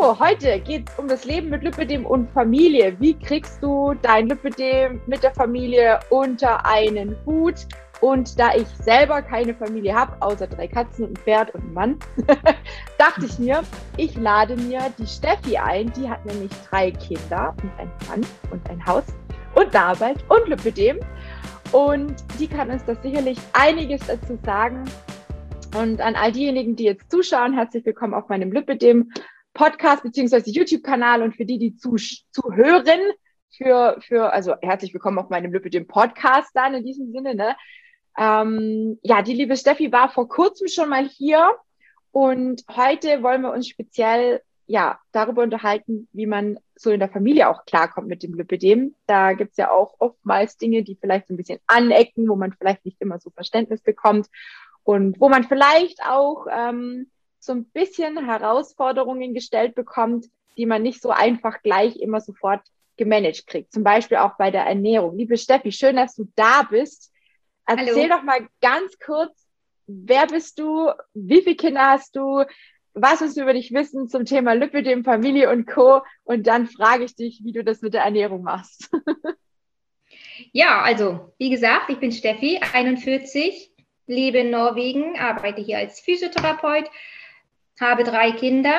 So, heute geht es um das Leben mit Lipödem und Familie. Wie kriegst du dein Lipödem mit der Familie unter einen Hut? Und da ich selber keine Familie habe, außer 3 Katzen und ein Pferd und einen Mann, dachte ich mir, ich lade mir die Steffi ein. Die hat nämlich 3 Kinder und einen Mann und ein Haus und eine Arbeit und Lipödem. Und die kann uns das sicherlich einiges dazu sagen. Und an all diejenigen, die jetzt zuschauen, herzlich willkommen auf meinem Lipödem Podcast bzw. YouTube-Kanal, und für die zuhören, also herzlich willkommen auf meinem Lipödem Podcast dann in diesem Sinne, ne? Ja, die liebe Steffi war vor kurzem schon mal hier, und heute wollen wir uns speziell darüber unterhalten, wie man so in der Familie auch klarkommt mit dem Lipödem. Da gibt's ja auch oftmals Dinge, die vielleicht so ein bisschen anecken, wo man vielleicht nicht immer so Verständnis bekommt und wo man vielleicht auch so ein bisschen Herausforderungen gestellt bekommt, die man nicht so einfach gleich immer sofort gemanagt kriegt. Zum Beispiel auch bei der Ernährung. Liebe Steffi, schön, dass du da bist. Erzähl doch mal ganz kurz, wer bist du, wie viele Kinder hast du, was willst du über dich wissen zum Thema Lipödem, Familie und Co. Und dann frage ich dich, wie du das mit der Ernährung machst. Ja, also wie gesagt, ich bin Steffi, 41, lebe in Norwegen, arbeite hier als Physiotherapeut, habe 3 Kinder,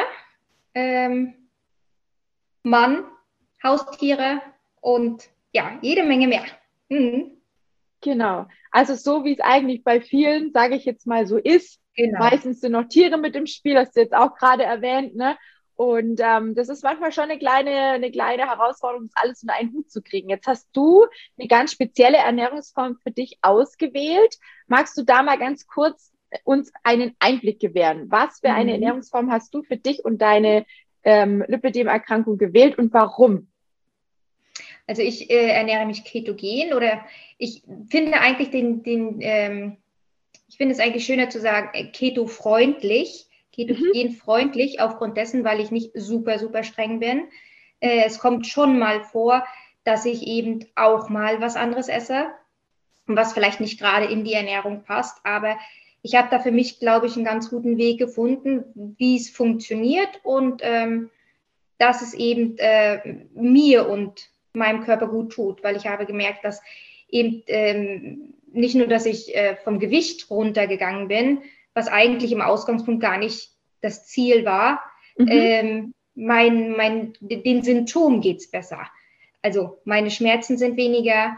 Mann, Haustiere und ja, jede Menge mehr. Mhm. Genau. Also so wie es eigentlich bei vielen, sage ich jetzt mal, so ist. Genau. Meistens sind noch Tiere mit im Spiel, hast du jetzt auch gerade erwähnt, ne? Und das ist manchmal schon eine kleine Herausforderung, das alles unter einen Hut zu kriegen. Jetzt hast du eine ganz spezielle Ernährungsform für dich ausgewählt. Magst du da mal ganz kurz uns einen Einblick gewähren? Was für eine Ernährungsform hast du für dich und deine Lipödem-Erkrankung gewählt und warum? Also ich ernähre mich ketogen, oder ich finde eigentlich ich finde es eigentlich schöner zu sagen keto-freundlich, ketogenfreundlich, aufgrund dessen, weil ich nicht super, super streng bin. Es kommt schon mal vor, dass ich eben auch mal was anderes esse, was vielleicht nicht gerade in die Ernährung passt, aber ich habe da für mich, glaube ich, einen ganz guten Weg gefunden, wie es funktioniert, und dass es eben mir und meinem Körper gut tut, weil ich habe gemerkt, dass eben nicht nur, dass ich vom Gewicht runtergegangen bin, was eigentlich im Ausgangspunkt gar nicht das Ziel war, den Symptomen geht es besser. Also meine Schmerzen sind weniger,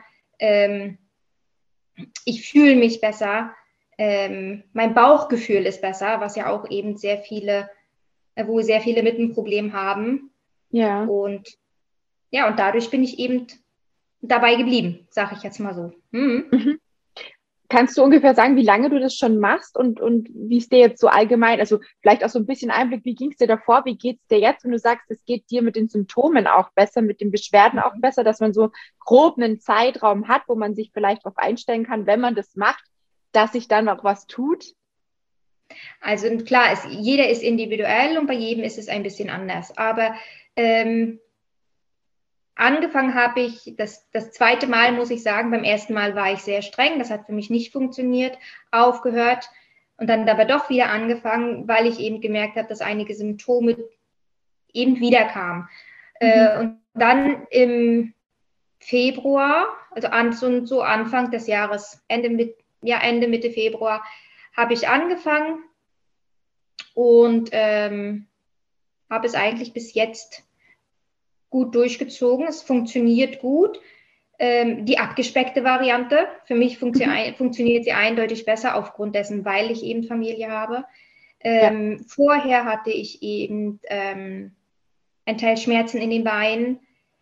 ich fühle mich besser, mein Bauchgefühl ist besser, was ja auch eben wo sehr viele mit einem Problem haben. Ja. Und ja, und dadurch bin ich eben dabei geblieben, sage ich jetzt mal so. Mhm. Kannst du ungefähr sagen, wie lange du das schon machst und wie es dir jetzt so allgemein, also vielleicht auch so ein bisschen Einblick, wie ging es dir davor, wie geht es dir jetzt, wenn du sagst, es geht dir mit den Symptomen auch besser, mit den Beschwerden auch besser, dass man so grob einen Zeitraum hat, wo man sich vielleicht darauf einstellen kann, wenn man das macht, dass sich dann auch was tut? Also klar, jeder ist individuell und bei jedem ist es ein bisschen anders. Aber angefangen habe ich das 2. Mal, muss ich sagen. Beim 1. Mal war ich sehr streng, das hat für mich nicht funktioniert, aufgehört und dann aber doch wieder angefangen, weil ich eben gemerkt habe, dass einige Symptome eben wieder kamen. Und dann im Februar, also so Anfang des Jahres, Ende, Mitte Februar, habe ich angefangen und habe es eigentlich bis jetzt gut durchgezogen. Es funktioniert gut. Die abgespeckte Variante, für mich funktioniert sie eindeutig besser aufgrund dessen, weil ich eben Familie habe. Vorher hatte ich eben ein Teil Schmerzen in den Beinen,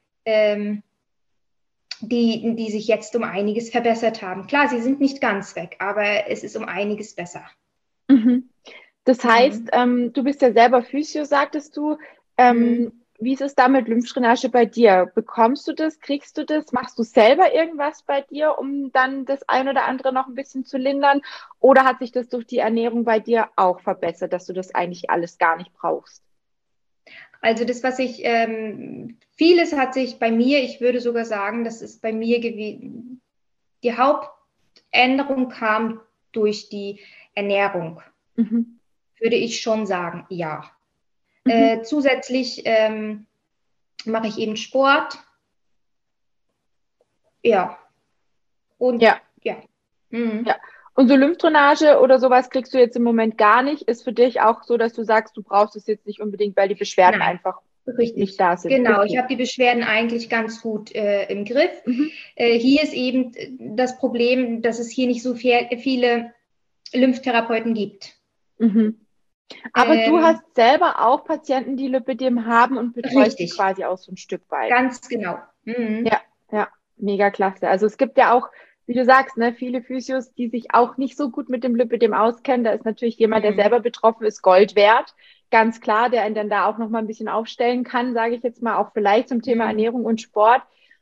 die sich jetzt um einiges verbessert haben. Klar, sie sind nicht ganz weg, aber es ist um einiges besser. Das heißt, du bist ja selber Physio, sagtest du. Wie ist es da mit Lymphdrainage bei dir? Bekommst du das? Kriegst du das? Machst du selber irgendwas bei dir, um dann das ein oder andere noch ein bisschen zu lindern? Oder hat sich das durch die Ernährung bei dir auch verbessert, dass du das eigentlich alles gar nicht brauchst? Also das, vieles hat sich bei mir, ich würde sogar sagen, das ist bei mir gewesen, die Hauptänderung kam durch die Ernährung. Würde ich schon sagen, ja. Zusätzlich mache ich eben Sport. Ja. Und Ja. ja. Mhm. Ja. Und so Lymphdrainage oder sowas kriegst du jetzt im Moment gar nicht. Ist für dich auch so, dass du sagst, du brauchst es jetzt nicht unbedingt, weil die Beschwerden Nein, einfach richtig. nicht da sind. Genau, Okay. ich habe die Beschwerden eigentlich ganz gut im Griff. Mhm. Hier ist eben das Problem, dass es hier nicht so viele Lymphtherapeuten gibt. Mhm. Aber du hast selber auch Patienten, die Lipödem haben und betreust die Richtig, quasi auch so ein Stück weit. ganz genau. Mhm. Ja, ja, mega klasse. Also es gibt ja auch, wie du sagst, ne, viele Physios, die sich auch nicht so gut mit dem Lipödem auskennen. Da ist natürlich jemand, der Mhm. selber betroffen ist, Gold wert. Ganz klar, der einen dann da auch nochmal ein bisschen aufstellen kann, sage ich jetzt mal, auch vielleicht zum Thema Mhm. Ernährung und Sport.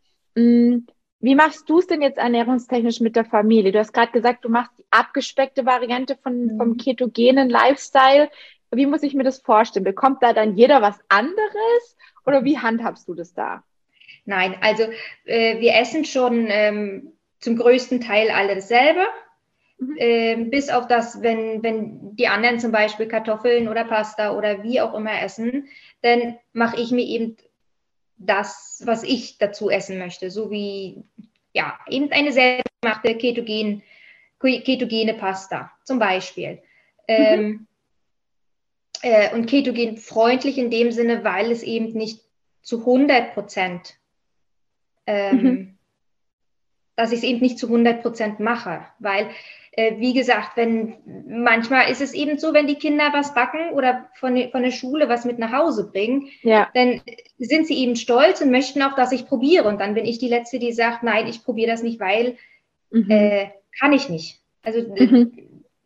Wie machst du es denn jetzt ernährungstechnisch mit der Familie? Du hast gerade gesagt, du machst die abgespeckte Variante vom Mhm. ketogenen Lifestyle. Wie muss ich mir das vorstellen? Bekommt da dann jeder was anderes oder wie handhabst du das da? Nein, also wir essen schon zum größten Teil alle dasselbe. Mhm. Bis auf das, wenn die anderen zum Beispiel Kartoffeln oder Pasta oder wie auch immer essen, dann mache ich mir eben das, was ich dazu essen möchte, so wie ja, eben eine selbstgemachte ketogene Pasta zum Beispiel. Mhm. Und ketogen freundlich in dem Sinne, weil es eben nicht zu 100%, Mhm. dass ich es eben nicht zu 100% mache, weil wie gesagt, manchmal ist es eben so, wenn die Kinder was backen oder von der Schule was mit nach Hause bringen, Ja. dann sind sie eben stolz und möchten auch, dass ich probiere. Und dann bin ich die Letzte, die sagt, nein, ich probiere das nicht, weil Mhm. kann ich nicht. Also Mhm.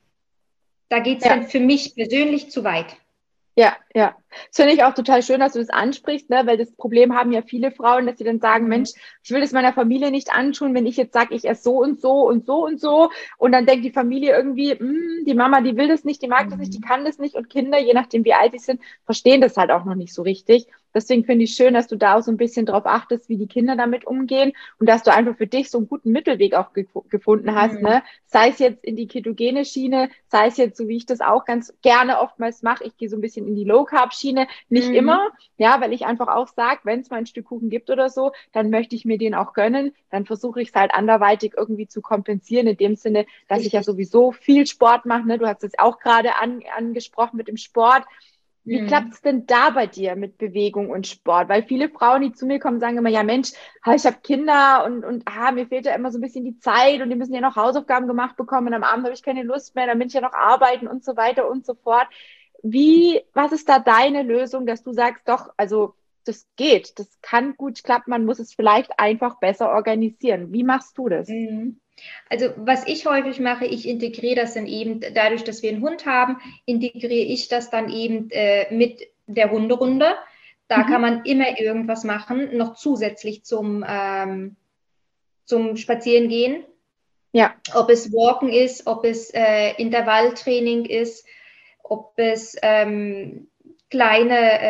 da geht es Ja. dann für mich persönlich zu weit. Ja, ja. Das finde ich auch total schön, dass du das ansprichst, ne? Weil das Problem haben ja viele Frauen, dass sie dann sagen, Mhm. Mensch, ich will das meiner Familie nicht antun, wenn ich jetzt sage, ich esse so und so und so und so. Und dann denkt die Familie irgendwie, die Mama, die will das nicht, die mag das nicht, die Mhm. kann das nicht. Und Kinder, je nachdem wie alt sie sind, verstehen das halt auch noch nicht so richtig. Deswegen finde ich schön, dass du da auch so ein bisschen drauf achtest, wie die Kinder damit umgehen und dass du einfach für dich so einen guten Mittelweg auch gefunden hast, Mhm. ne? Sei es jetzt in die ketogene Schiene, sei es jetzt so, wie ich das auch ganz gerne oftmals mache. Ich gehe so ein bisschen in die Low-Carb-Schiene. Nicht immer, Mhm. ja, weil ich einfach auch sage, wenn es mal ein Stück Kuchen gibt oder so, dann möchte ich mir den auch gönnen. Dann versuche ich es halt anderweitig irgendwie zu kompensieren, in dem Sinne, dass ich ja Richtig. sowieso viel Sport mache. Ne? Du hast es auch gerade angesprochen mit dem Sport. Wie klappt Mhm. es denn da bei dir mit Bewegung und Sport? Weil viele Frauen, die zu mir kommen, sagen immer, ja Mensch, ich habe Kinder und mir fehlt ja immer so ein bisschen die Zeit und die müssen ja noch Hausaufgaben gemacht bekommen und am Abend habe ich keine Lust mehr, dann bin ich ja noch arbeiten und so weiter und so fort. Was ist da deine Lösung, dass du sagst, doch, also das geht, das kann gut klappen, man muss es vielleicht einfach besser organisieren. Wie machst du das? Mhm. Also was ich häufig mache, ich integriere das dann eben, dadurch, dass wir einen Hund haben, integriere ich das dann eben mit der Hunderunde. Da kann Mhm. man immer irgendwas machen, noch zusätzlich zum Spazierengehen. Ja, Ob es Walken ist, ob es Intervalltraining ist, ob es kleine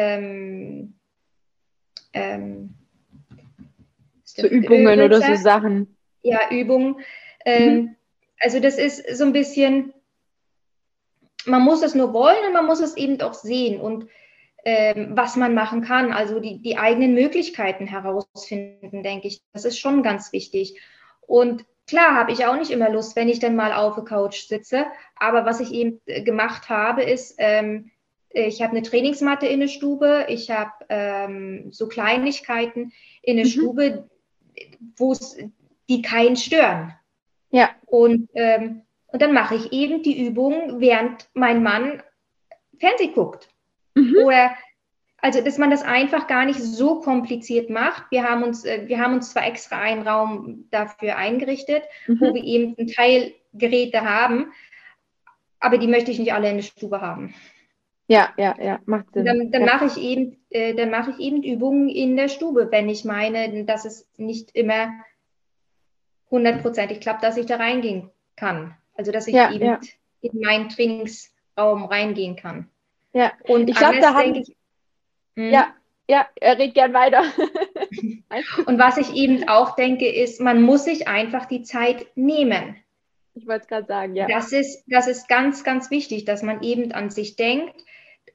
ähm, ist so das Übungen oder so Hölzer? Sachen. Ja, Übungen. Mhm. Also das ist so ein bisschen, man muss es nur wollen und man muss es eben auch sehen und was man machen kann, also die eigenen Möglichkeiten herausfinden, denke ich. Das ist schon ganz wichtig. Und klar habe ich auch nicht immer Lust, wenn ich dann mal auf der Couch sitze, aber was ich eben gemacht habe, ist, ich habe eine Trainingsmatte in der Stube, ich habe so Kleinigkeiten in der Mhm. Stube, die keinen stören. Ja. Und dann mache ich eben die Übung, während mein Mann Fernsehen guckt. Mhm. Oder also, dass man das einfach gar nicht so kompliziert macht. Wir haben uns zwar extra einen Raum dafür eingerichtet, wo Mhm. wir eben ein Teil Geräte haben, aber die möchte ich nicht alle in der Stube haben. Ja, ja, ja, macht Und Sinn. dann Ja. mache ich eben Übungen in der Stube, wenn ich meine, dass es nicht immer hundertprozentig klappt, dass ich da reingehen kann. Also, dass ich Ja, eben ja, in meinen Trainingsraum reingehen kann. ja. Und Ich glaube, da anders denke haben, ich, ja, ja, red gern weiter. Alles gut. und was ich eben auch denke, ist, man muss sich einfach die Zeit nehmen. Ich wollte es gerade sagen, ja. Das ist ganz, ganz wichtig, dass man eben an sich denkt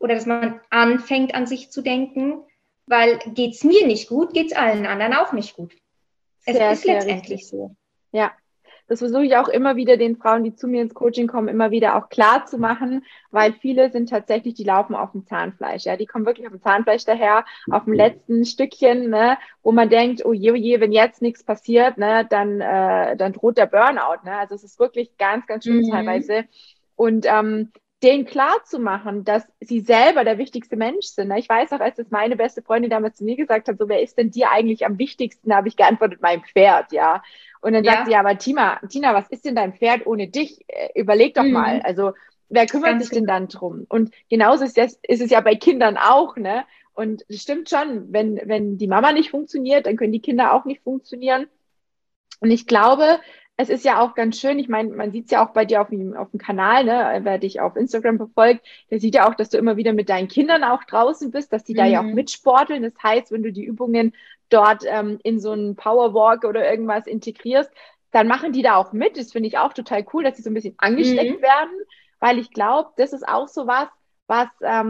oder dass man anfängt an sich zu denken, weil geht es mir nicht gut, geht es allen anderen auch nicht gut. Es Sehr, ist sehr letztendlich richtig. so. Ja, das versuche ich auch immer wieder den Frauen, die zu mir ins Coaching kommen, immer wieder auch klar zu machen, weil viele sind tatsächlich, die laufen auf dem Zahnfleisch. Ja, die kommen wirklich auf dem Zahnfleisch daher, auf dem letzten Stückchen, ne, wo man denkt, oh je, wenn jetzt nichts passiert, ne, dann droht der Burnout. Ne? Also es ist wirklich ganz, ganz schlimm teilweise. Und denen klar zu machen, dass sie selber der wichtigste Mensch sind. Ne? Ich weiß noch, als das meine beste Freundin damals zu mir gesagt hat, so, wer ist denn dir eigentlich am wichtigsten? Da habe ich geantwortet, mein Pferd, ja. Und dann sagt sie, Ja, ja, aber Tina, was ist denn dein Pferd ohne dich? Überleg doch mal. Also, wer kümmert ganz sich denn genau. dann drum? Und genauso ist es ja bei Kindern auch, ne? Und es stimmt schon, wenn die Mama nicht funktioniert, dann können die Kinder auch nicht funktionieren. Und ich glaube, es ist ja auch ganz schön, ich meine, man sieht es ja auch bei dir auf dem Kanal, ne? Wer dich auf Instagram verfolgt, der sieht ja auch, dass du immer wieder mit deinen Kindern auch draußen bist, dass die da ja auch mitsporteln. Das heißt, wenn du die Übungen dort in so einen Powerwalk oder irgendwas integrierst, dann machen die da auch mit. Das finde ich auch total cool, dass sie so ein bisschen angesteckt werden, weil ich glaube, das ist auch so was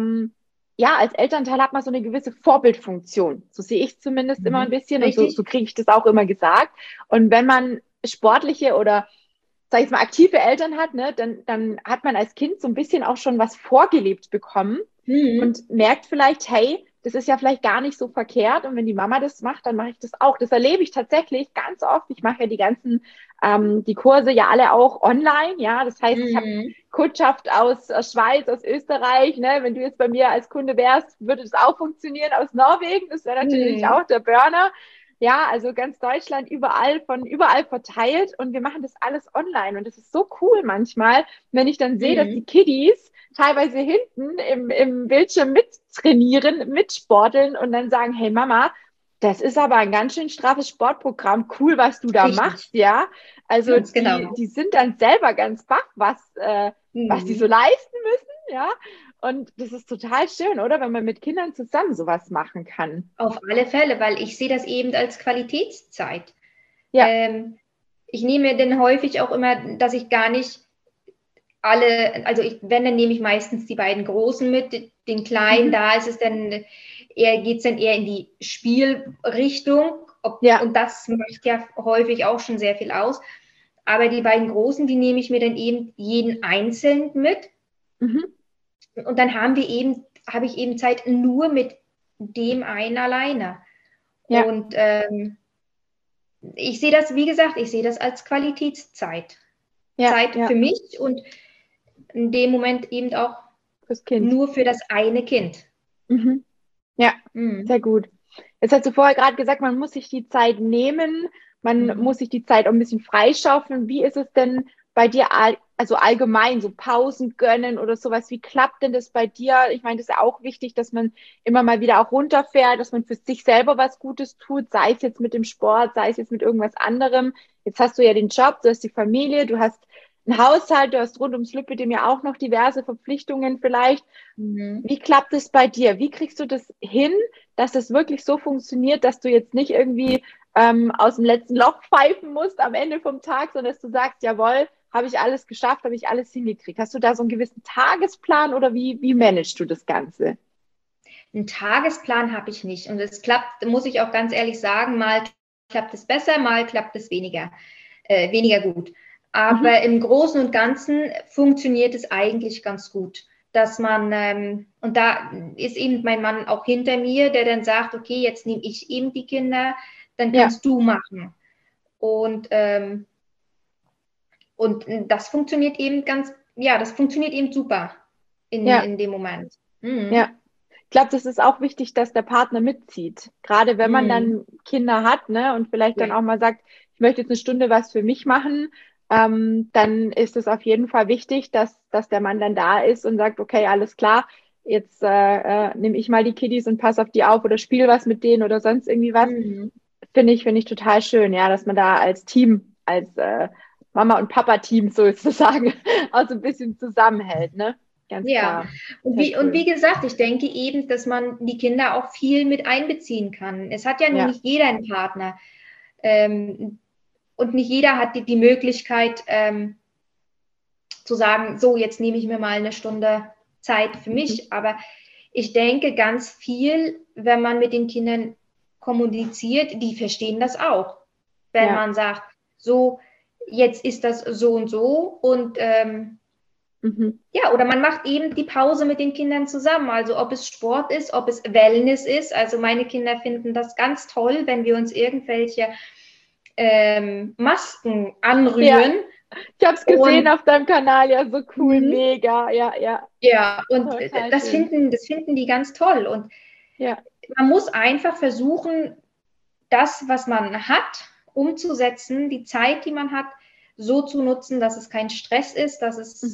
ja, als Elternteil hat man so eine gewisse Vorbildfunktion. So sehe ich zumindest immer ein bisschen und so Richtig. kriege ich das auch immer gesagt. Und wenn man sportliche oder, sag ich jetzt mal, aktive Eltern hat, ne, dann hat man als Kind so ein bisschen auch schon was vorgelebt bekommen und merkt vielleicht, hey, das ist ja vielleicht gar nicht so verkehrt. Und wenn die Mama das macht, dann mache ich das auch. Das erlebe ich tatsächlich ganz oft. Ich mache ja die Kurse ja alle auch online. Ja, das heißt, ich habe Kundschaft aus Schweiz, aus Österreich. Ne? Wenn du jetzt bei mir als Kunde wärst, würde das auch funktionieren. Aus Norwegen, das wäre natürlich auch der Burner. Ja, also ganz Deutschland, von überall verteilt und wir machen das alles online und das ist so cool manchmal, wenn ich dann sehe, dass die Kiddies teilweise hinten im Bildschirm mittrainieren, mitsporteln und dann sagen, hey Mama, das ist aber ein ganz schön straffes Sportprogramm, cool, was du da Richtig. machst, ja. Also Ganz genau. die sind dann selber ganz baff, was die so leisten müssen, ja. Und das ist total schön, oder? Wenn man mit Kindern zusammen sowas machen kann. Auf alle Fälle, weil ich sehe das eben als Qualitätszeit. Ja. Ich nehme denn häufig auch immer, dass ich gar nicht wenn, dann nehme ich meistens die beiden Großen mit, den Kleinen, da ist es dann geht es dann eher in die Spielrichtung. Und das macht ja häufig auch schon sehr viel aus. Aber die beiden Großen, die nehme ich mir dann eben jeden einzeln mit. Und dann habe ich eben Zeit nur mit dem einen alleine. Ja. Und ich sehe das, wie gesagt, als Qualitätszeit. Zeit für mich und in dem Moment eben auch fürs Kind. Nur für das eine Kind. Ja, sehr gut. Jetzt hast du vorher gerade gesagt, man muss sich die Zeit nehmen, man muss sich die Zeit auch ein bisschen freischaufeln. Wie ist es denn bei dir, also allgemein, so Pausen gönnen oder sowas? Wie klappt denn das bei dir? Ich meine, das ist ja auch wichtig, dass man immer mal wieder auch runterfährt, dass man für sich selber was Gutes tut, sei es jetzt mit dem Sport, sei es jetzt mit irgendwas anderem. Jetzt hast du ja den Job, du hast die Familie, du hast einen Haushalt, du hast rund ums Lübbedem ja auch noch diverse Verpflichtungen vielleicht. Wie klappt es bei dir? Wie kriegst du das hin, dass es wirklich so funktioniert, dass du jetzt nicht irgendwie aus dem letzten Loch pfeifen musst am Ende vom Tag, sondern dass du sagst, jawohl, habe ich alles geschafft, habe ich alles hingekriegt. Hast du da so einen gewissen Tagesplan oder wie managst du das Ganze? Einen Tagesplan habe ich nicht. Und es klappt, muss ich auch ganz ehrlich sagen, mal klappt es besser, mal klappt es weniger gut. Aber im Großen und Ganzen funktioniert es eigentlich ganz gut, dass man, und da ist eben mein Mann auch hinter mir, der dann sagt, okay, jetzt nehme ich eben die Kinder, dann kannst du machen. Und das funktioniert eben das funktioniert eben super in dem Moment. Ja. Ich glaube, das ist auch wichtig, dass der Partner mitzieht. Gerade wenn man dann Kinder hat, ne, und vielleicht dann auch mal sagt, ich möchte jetzt eine Stunde was für mich machen, dann ist es auf jeden Fall wichtig, dass der Mann dann da ist und sagt, okay, alles klar, jetzt nehme ich mal die Kiddies und passe auf die auf oder spiele was mit denen oder sonst irgendwie was. Finde ich total schön, ja, dass man da als Team, als Mama- und Papa-Team sozusagen auch so ein bisschen zusammenhält, ne? Ganz klar. Und wie gesagt, ich denke eben, dass man die Kinder auch viel mit einbeziehen kann. Es hat ja nun nicht jeder einen Partner. Und nicht jeder hat die Möglichkeit zu sagen, so, jetzt nehme ich mir mal eine Stunde Zeit für mich. Aber ich denke ganz viel, wenn man mit den Kindern kommuniziert, die verstehen das auch. Wenn man sagt, so, jetzt ist das so und ja, oder man macht eben die Pause mit den Kindern zusammen. Also ob es Sport ist, ob es Wellness ist. Also meine Kinder finden das ganz toll, wenn wir uns irgendwelche Masken anrühren. Ja. Ich habe es gesehen auf deinem Kanal, ja, so cool, mega, ja, ja. Ja, und das schön. finden die ganz toll. Und ja. man muss einfach versuchen, das, was man hat, umzusetzen, die Zeit, die man hat, so zu nutzen, dass es kein Stress ist, dass es,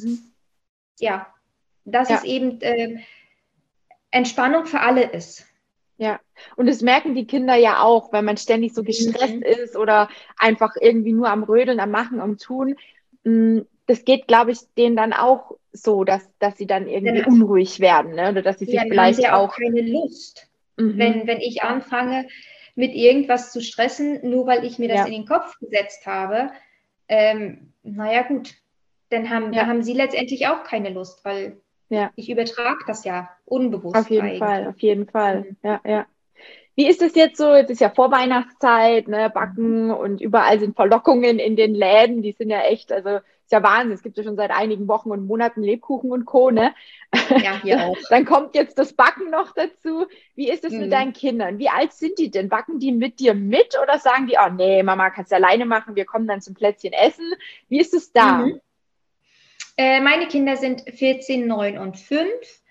es eben Entspannung für alle ist. Ja, und das merken die Kinder ja auch, wenn man ständig so gestresst ist oder einfach irgendwie nur am Rödeln, am Machen, am Tun. Das geht, glaube ich, denen dann auch so, dass sie dann irgendwie unruhig werden, ne? Oder dass sie sich vielleicht haben sie auch keine Lust. Wenn ich anfange, mit irgendwas zu stressen, nur weil ich mir das in den Kopf gesetzt habe, naja gut, dann haben sie letztendlich auch keine Lust, weil ich übertrage das ja unbewusst. Auf jeden Fall. Ja, ja. Wie ist es jetzt so? Jetzt ist ja Vorweihnachtszeit, ne? Backen und überall sind Verlockungen in den Läden. Die sind ja echt, also ist ja Wahnsinn. Es gibt ja schon seit einigen Wochen und Monaten Lebkuchen und Co. Ne? Ja, hier auch. Dann kommt jetzt das Backen noch dazu. Wie ist es mit deinen Kindern? Wie alt sind die denn? Backen die mit dir mit oder sagen die, oh nee, Mama, kannst du alleine machen, wir kommen dann zum Plätzchen essen? Wie ist es da? Meine Kinder sind 14, 9 und 5.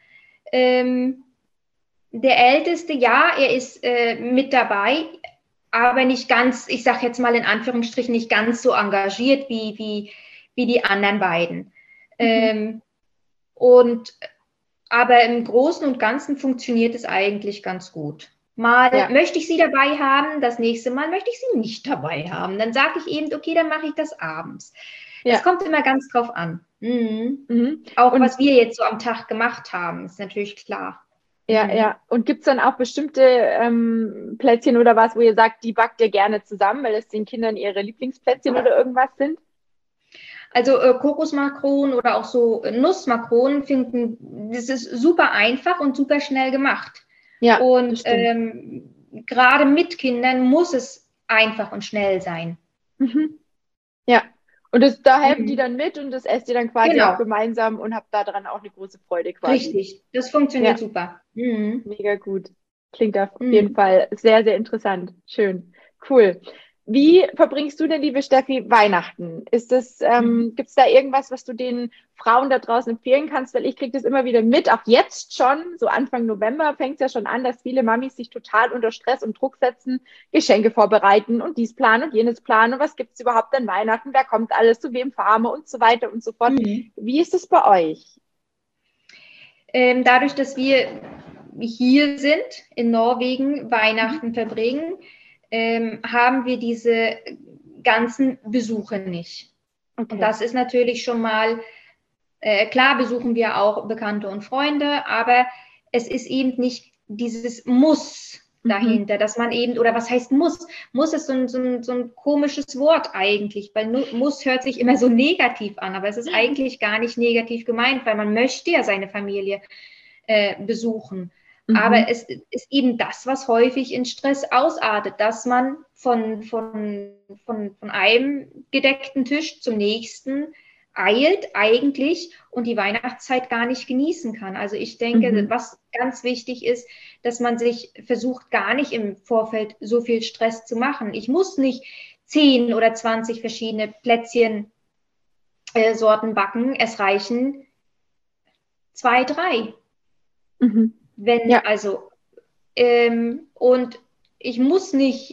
Der Älteste, ja, er ist mit dabei, aber nicht ganz, ich sage jetzt mal in Anführungsstrichen, nicht ganz so engagiert wie die anderen beiden. Aber im Großen und Ganzen funktioniert es eigentlich ganz gut. Mal möchte ich sie dabei haben, das nächste Mal möchte ich sie nicht dabei haben. Dann sage ich eben, okay, dann mache ich das abends. Es kommt immer ganz drauf an. Auch und was wir jetzt so am Tag gemacht haben, ist natürlich klar. Ja, ja. Und gibt es dann auch bestimmte Plätzchen oder was, wo ihr sagt, die backt ihr gerne zusammen, weil es den Kindern ihre Lieblingsplätzchen oder irgendwas sind? Also Kokosmakronen oder auch so Nussmakronen das ist super einfach und super schnell gemacht. Ja, und gerade mit Kindern muss es einfach und schnell sein. Ja, und da helfen die dann mit und das esst ihr dann quasi auch gemeinsam und habt daran auch eine große Freude quasi. Richtig, das funktioniert super. Mega gut. Klingt auf jeden Fall sehr, sehr interessant. Schön. Cool. Wie verbringst du denn, liebe Steffi, Weihnachten? Gibt es da irgendwas, was du den Frauen da draußen empfehlen kannst? Weil ich kriege das immer wieder mit, auch jetzt schon, so Anfang November fängt es ja schon an, dass viele Mamis sich total unter Stress und Druck setzen, Geschenke vorbereiten und dies planen und jenes planen. Und was gibt es überhaupt an Weihnachten? Wer kommt alles, zu wem fahren wir und so weiter und so fort. Wie ist es bei euch? Dadurch, dass wir hier sind, in Norwegen, Weihnachten verbringen, haben wir diese ganzen Besuche nicht. Okay. Und das ist natürlich schon mal, klar besuchen wir auch Bekannte und Freunde, aber es ist eben nicht dieses Muss dahinter, dass man eben, oder was heißt Muss? Muss ist so ein komisches Wort eigentlich, weil Muss hört sich immer so negativ an, aber es ist eigentlich gar nicht negativ gemeint, weil man möchte ja seine Familie besuchen. Aber es ist eben das, was häufig in Stress ausartet, dass man von einem gedeckten Tisch zum nächsten eilt eigentlich und die Weihnachtszeit gar nicht genießen kann. Also ich denke, was ganz wichtig ist, dass man sich versucht, gar nicht im Vorfeld so viel Stress zu machen. Ich muss nicht 10 oder 20 verschiedene Plätzchen Sorten backen. Es reichen 2, 3. Wenn, also, und ich muss nicht,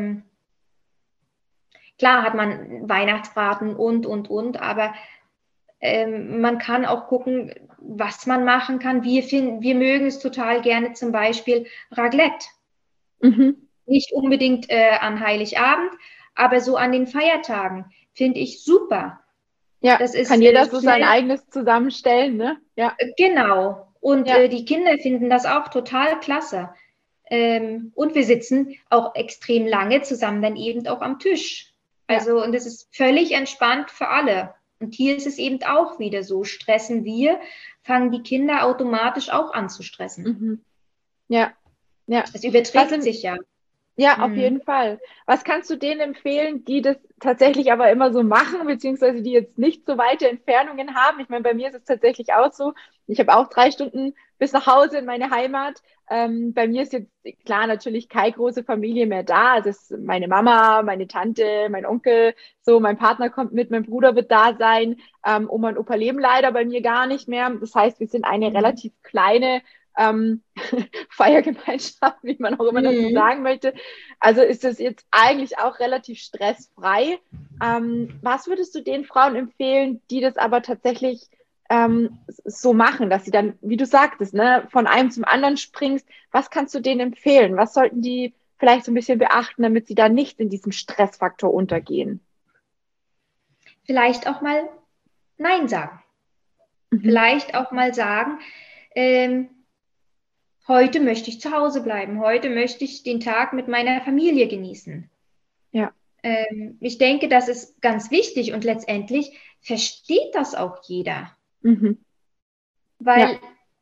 klar hat man Weihnachtsbraten und, aber man kann auch gucken, was man machen kann. Wir mögen es total gerne zum Beispiel Raclette. Nicht unbedingt an Heiligabend, aber so an den Feiertagen finde ich super. Ja, das ist, kann jeder so sein eigenes zusammenstellen, ne? Ja. Genau. Und die Kinder finden das auch total klasse. Und wir sitzen auch extrem lange zusammen dann eben auch am Tisch. Also, und es ist völlig entspannt für alle. Und hier ist es eben auch wieder so, stressen wir, fangen die Kinder automatisch auch an zu stressen. Mhm. Ja, ja. Es überträgt sich ja. Ja, auf jeden Fall. Was kannst du denen empfehlen, die das tatsächlich aber immer so machen, beziehungsweise die jetzt nicht so weite Entfernungen haben? Ich meine, bei mir ist es tatsächlich auch so. Ich habe auch 3 Stunden bis nach Hause in meine Heimat. Bei mir ist jetzt klar natürlich keine große Familie mehr da. Also es ist meine Mama, meine Tante, mein Onkel, so mein Partner kommt mit, mein Bruder wird da sein. Oma und Opa leben leider bei mir gar nicht mehr. Das heißt, wir sind eine relativ kleine Feiergemeinschaft, wie man auch immer dazu sagen möchte. Also ist das jetzt eigentlich auch relativ stressfrei. Was würdest du den Frauen empfehlen, die das aber tatsächlich so machen, dass sie dann, wie du sagtest, ne, von einem zum anderen springst? Was kannst du denen empfehlen? Was sollten die vielleicht so ein bisschen beachten, damit sie da nicht in diesem Stressfaktor untergehen? Vielleicht auch mal Nein sagen. Mhm. Vielleicht auch mal sagen, heute möchte ich zu Hause bleiben. Heute möchte ich den Tag mit meiner Familie genießen. Ja. Ich denke, das ist ganz wichtig und letztendlich versteht das auch jeder. Mhm. Weil,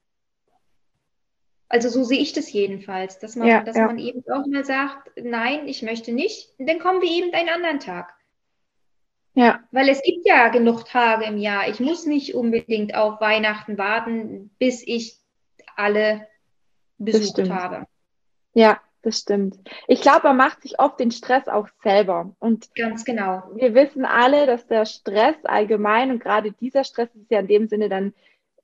also so sehe ich das jedenfalls, dass man eben auch mal sagt, nein, ich möchte nicht, dann kommen wir eben einen anderen Tag. Ja. Weil es gibt ja genug Tage im Jahr. Ich muss nicht unbedingt auf Weihnachten warten, bis ich alle besucht habe. Ja, das stimmt. Ich glaube, man macht sich oft den Stress auch selber. Und ganz genau. Wir wissen alle, dass der Stress allgemein und gerade dieser Stress ist ja in dem Sinne dann,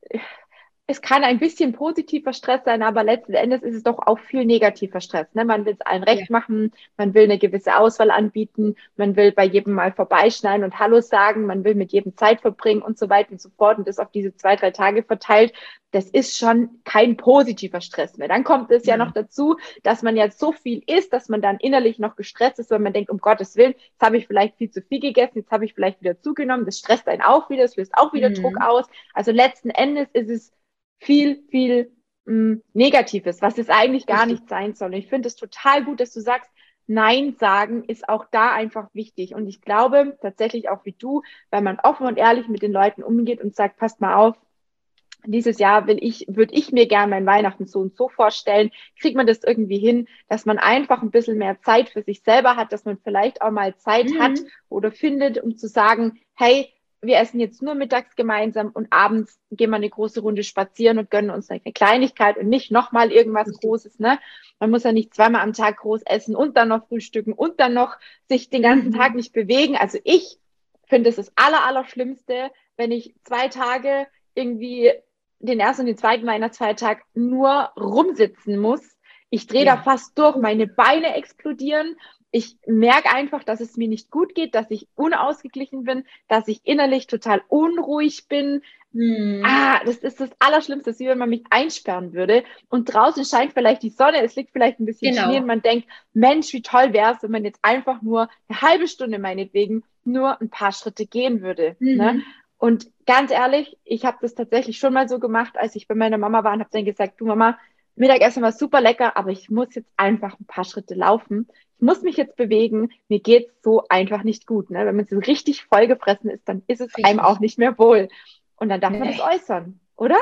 es kann ein bisschen positiver Stress sein, aber letzten Endes ist es doch auch viel negativer Stress. Ne? Man will es allen recht machen, man will eine gewisse Auswahl anbieten, man will bei jedem mal vorbeischneiden und Hallo sagen, man will mit jedem Zeit verbringen und so weiter und so fort und das auf diese 2, 3 Tage verteilt. Das ist schon kein positiver Stress mehr. Dann kommt es ja noch dazu, dass man jetzt so viel isst, dass man dann innerlich noch gestresst ist, weil man denkt, um Gottes Willen, jetzt habe ich vielleicht viel zu viel gegessen, jetzt habe ich vielleicht wieder zugenommen, das stresst einen auch wieder, das löst auch wieder Druck aus. Also letzten Endes ist es viel Negatives, was es eigentlich gar nicht sein soll. Und ich finde es total gut, dass du sagst, Nein sagen ist auch da einfach wichtig. Und ich glaube tatsächlich auch wie du, weil man offen und ehrlich mit den Leuten umgeht und sagt, passt mal auf, dieses Jahr würde ich mir gern mein Weihnachten so und so vorstellen. Kriegt man das irgendwie hin, dass man einfach ein bisschen mehr Zeit für sich selber hat, dass man vielleicht auch mal Zeit hat oder findet, um zu sagen, hey, wir essen jetzt nur mittags gemeinsam und abends gehen wir eine große Runde spazieren und gönnen uns eine Kleinigkeit und nicht nochmal irgendwas Großes, ne? Man muss ja nicht 2-mal am Tag groß essen und dann noch frühstücken und dann noch sich den ganzen Tag nicht bewegen. Also ich finde, es ist das Allerschlimmste, wenn ich 2 Tage irgendwie den ersten und den zweiten Weihnachtsfeiertag nur rumsitzen muss. Ich drehe da fast durch, meine Beine explodieren. Ich merke einfach, dass es mir nicht gut geht, dass ich unausgeglichen bin, dass ich innerlich total unruhig bin. Das ist das Allerschlimmste, wie wenn man mich einsperren würde und draußen scheint vielleicht die Sonne, es liegt vielleicht ein bisschen Schnee und man denkt, Mensch, wie toll wäre es, wenn man jetzt einfach nur eine halbe Stunde meinetwegen nur ein paar Schritte gehen würde. Ne? Und ganz ehrlich, ich habe das tatsächlich schon mal so gemacht, als ich bei meiner Mama war und habe dann gesagt, du Mama, Mittagessen war super lecker, aber ich muss jetzt einfach ein paar Schritte laufen. Ich muss mich jetzt bewegen. Mir geht's so einfach nicht gut. Ne? Wenn man so richtig vollgefressen ist, dann ist es einem auch nicht mehr wohl. Und dann darf man das äußern, oder?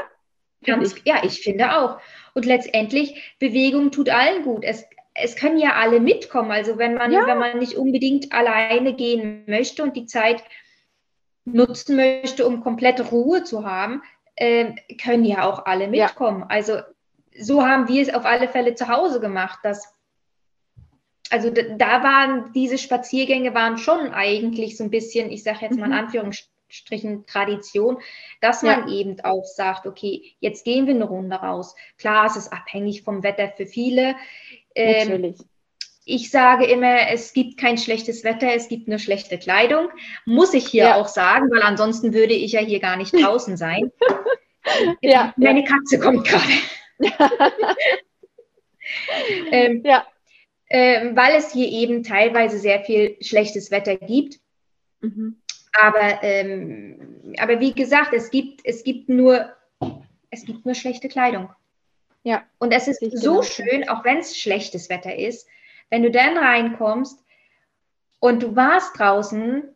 Ja, ich finde auch. Und letztendlich, Bewegung tut allen gut. Es können ja alle mitkommen. Also wenn man nicht unbedingt alleine gehen möchte und die Zeit nutzen möchte, um komplette Ruhe zu haben, können ja auch alle mitkommen. Also so haben wir es auf alle Fälle zu Hause gemacht. Also da waren diese Spaziergänge schon eigentlich so ein bisschen, ich sage jetzt mal in Anführungsstrichen Tradition, dass man eben auch sagt, okay, jetzt gehen wir eine Runde raus. Klar, es ist abhängig vom Wetter für viele. Natürlich. Ich sage immer, es gibt kein schlechtes Wetter, es gibt nur schlechte Kleidung. Muss ich hier auch sagen, weil ansonsten würde ich ja hier gar nicht draußen sein. Meine Katze kommt gerade. Weil es hier eben teilweise sehr viel schlechtes Wetter gibt. Aber wie gesagt, es gibt nur schlechte Kleidung. Ja. Und es ist so schön, auch wenn es schlechtes Wetter ist, wenn du dann reinkommst und du warst draußen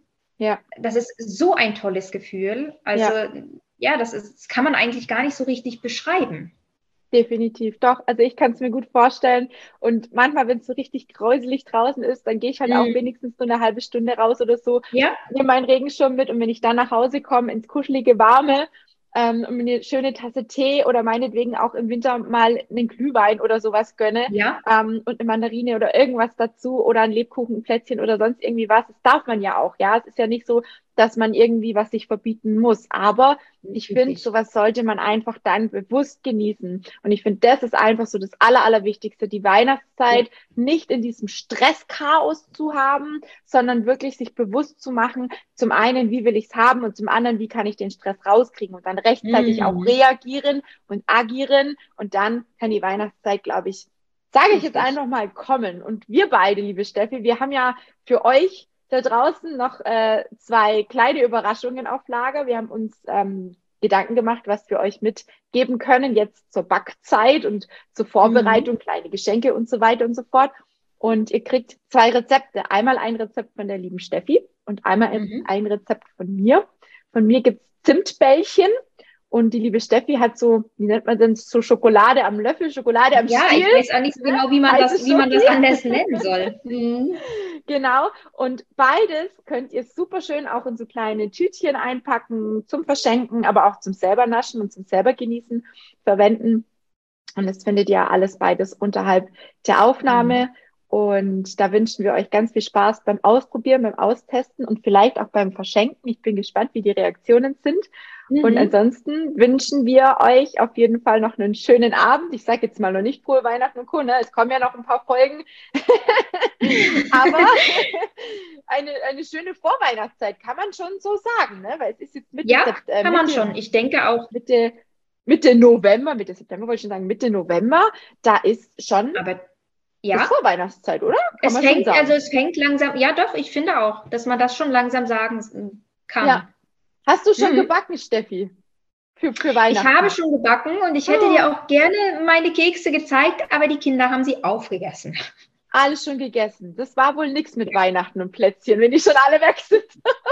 Ja, Das ist so ein tolles Gefühl. Also ja. ja, das kann man eigentlich gar nicht so richtig beschreiben. Definitiv, doch. Also ich kann es mir gut vorstellen. Und manchmal, wenn es so richtig gräuselig draußen ist, dann gehe ich halt auch Mhm. wenigstens so eine halbe Stunde raus oder so, Ja, nehme meinen Regenschirm mit und wenn ich dann nach Hause komme, ins kuschelige Warme, und mir eine schöne Tasse Tee oder meinetwegen auch im Winter mal einen Glühwein oder sowas gönne, ja, und eine Mandarine oder irgendwas dazu oder ein Lebkuchen, ein Plätzchen oder sonst irgendwie was, das darf man ja auch, ja. Es ist ja nicht so, dass man irgendwie was sich verbieten muss. Aber ich finde, richtig. sowas sollte man einfach dann bewusst genießen. Und ich finde, das ist einfach so das Allerwichtigste, die Ja. Weihnachtszeit nicht in diesem Stresschaos zu haben, sondern wirklich sich bewusst zu machen, zum einen, wie will ich es haben und zum anderen, wie kann ich den Stress rauskriegen und dann rechtzeitig auch Mhm. reagieren und agieren. Und dann kann die Weihnachtszeit, glaube ich, sage ich jetzt Richtig. einfach mal, kommen. Und wir beide, liebe Steffi, wir haben ja für euch da draußen noch zwei kleine Überraschungen auf Lager. Wir haben uns Gedanken gemacht, was wir euch mitgeben können, jetzt zur Backzeit und zur Mhm. Vorbereitung, kleine Geschenke und so weiter und so fort. Und ihr kriegt zwei Rezepte. Einmal ein Rezept von der lieben Steffi und einmal Mhm. ein Rezept von mir. Von mir gibt's Zimtbällchen und die liebe Steffi hat so, wie nennt man denn, so Schokolade am Löffel, Schokolade am Ja, Stiel, ich weiß auch nicht so ne? genau, Heiße wie man Schoki. das anders nennen soll. Mhm. Genau. Und beides könnt ihr super schön auch in so kleine Tütchen einpacken, zum Verschenken, aber auch zum selber naschen und zum selber genießen verwenden. Und das findet ihr alles beides unterhalb der Mhm. Aufnahme. Und da wünschen wir euch ganz viel Spaß beim Ausprobieren, beim Austesten und vielleicht auch beim Verschenken. Ich bin gespannt, wie die Reaktionen sind. Und Mhm. ansonsten wünschen wir euch auf jeden Fall noch einen schönen Abend. Ich sage jetzt mal noch nicht frohe Weihnachten und Co. Ne? Es kommen ja noch ein paar Folgen. Aber eine schöne Vorweihnachtszeit kann man schon so sagen, ne? Weil es ist jetzt Ja, kann man schon. Ich denke auch. Mitte, Mitte November, Mitte September wollte ich schon sagen, Mitte November, da ist schon, Aber ist ja, Vorweihnachtszeit, oder? Kann man schon sagen. es fängt langsam. Ja, doch, ich finde auch, dass man das schon langsam sagen Ja. kann. Hast du schon Mhm. gebacken, Steffi? Für Ich habe Weihnachten? schon gebacken und ich hätte dir Oh, auch gerne meine Kekse gezeigt, aber die Kinder haben sie aufgegessen. alles schon gegessen. Das war wohl nichts mit Weihnachten und Plätzchen, wenn die schon alle weg sind.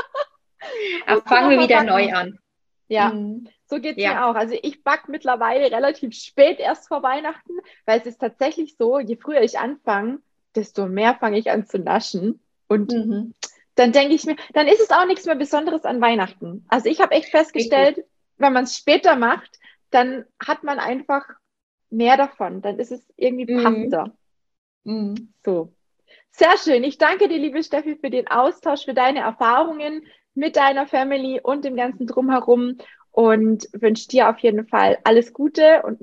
Da Musst du fangen noch wir mal wieder neu backen. an. Ja, Mhm. so geht's mir Ja, auch. Also ich back mittlerweile relativ spät erst vor Weihnachten, weil es ist tatsächlich so, je früher ich anfange, desto mehr fange ich an zu naschen. Und mhm. dann denke ich mir, dann ist es auch nichts mehr Besonderes an Weihnachten. Also ich habe echt Richtig. festgestellt, wenn man es später macht, dann hat man einfach mehr davon. Dann ist es irgendwie Mhm. passender. Mhm. So. Sehr schön. Ich danke dir, liebe Steffi, für den Austausch, für deine Erfahrungen mit deiner Family und dem ganzen Drumherum und wünsche dir auf jeden Fall alles Gute und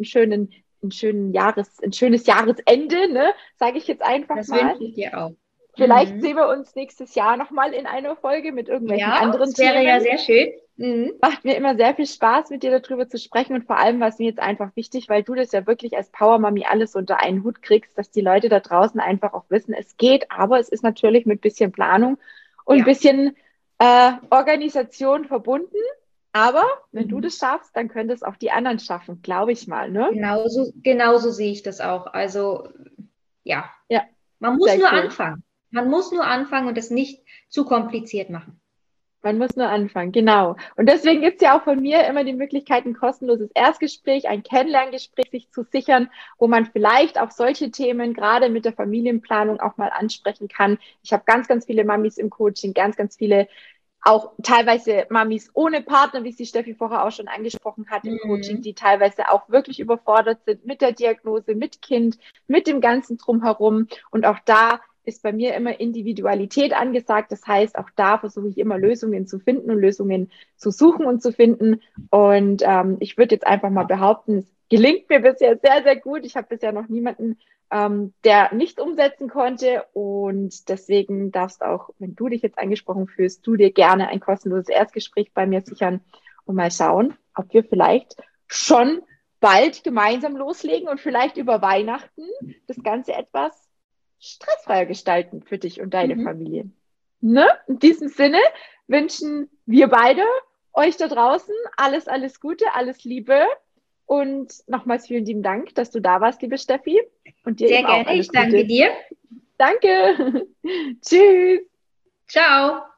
ein schönes Jahresende, ne? Sage ich jetzt einfach Das mal. wünsche ich dir auch. Vielleicht Mhm. sehen wir uns nächstes Jahr nochmal in einer Folge mit irgendwelchen Ja, anderen es wäre Themen. ja sehr schön. Mhm. Macht mir immer sehr viel Spaß, mit dir darüber zu sprechen und vor allem war es mir jetzt einfach wichtig, weil du das ja wirklich als Power Mami alles unter einen Hut kriegst, dass die Leute da draußen einfach auch wissen, es geht, aber es ist natürlich mit bisschen Planung und ein Ja. bisschen Organisation verbunden. Aber wenn du Mhm. das schaffst, dann können das auch die anderen schaffen, glaube ich mal, ne? Genauso sehe ich das auch. Also, ja, Ja, man muss sehr nur cool. anfangen. Man muss nur anfangen und es nicht zu kompliziert machen. Man muss nur anfangen, genau. Und deswegen gibt es ja auch von mir immer die Möglichkeit, ein kostenloses Erstgespräch, ein Kennenlerngespräch sich zu sichern, wo man vielleicht auch solche Themen gerade mit der Familienplanung auch mal ansprechen kann. Ich habe ganz viele Mamis im Coaching, ganz viele auch teilweise Mamis ohne Partner, wie sie Steffi vorher auch schon angesprochen hat im Coaching, Mhm. die teilweise auch wirklich überfordert sind mit der Diagnose, mit Kind, mit dem ganzen Drumherum. Und auch da ist bei mir immer Individualität angesagt. Das heißt, auch da versuche ich immer Lösungen zu finden und Lösungen zu suchen und zu finden. Und ich würde jetzt einfach mal behaupten, es gelingt mir bisher sehr gut. Ich habe bisher noch niemanden der nicht umsetzen konnte. Und deswegen darfst auch, wenn du dich jetzt angesprochen fühlst, du dir gerne ein kostenloses Erstgespräch bei mir sichern und mal schauen, ob wir vielleicht schon bald gemeinsam loslegen und vielleicht über Weihnachten das Ganze etwas stressfreier gestalten für dich und deine Mhm. Familie. Ne? In diesem Sinne wünschen wir beide euch da draußen alles Gute, alles Liebe und nochmals vielen lieben Dank, dass du da warst, liebe Steffi. Und dir Sehr eben auch gerne. Ich alles danke Gute. dir. Danke. Tschüss. Ciao.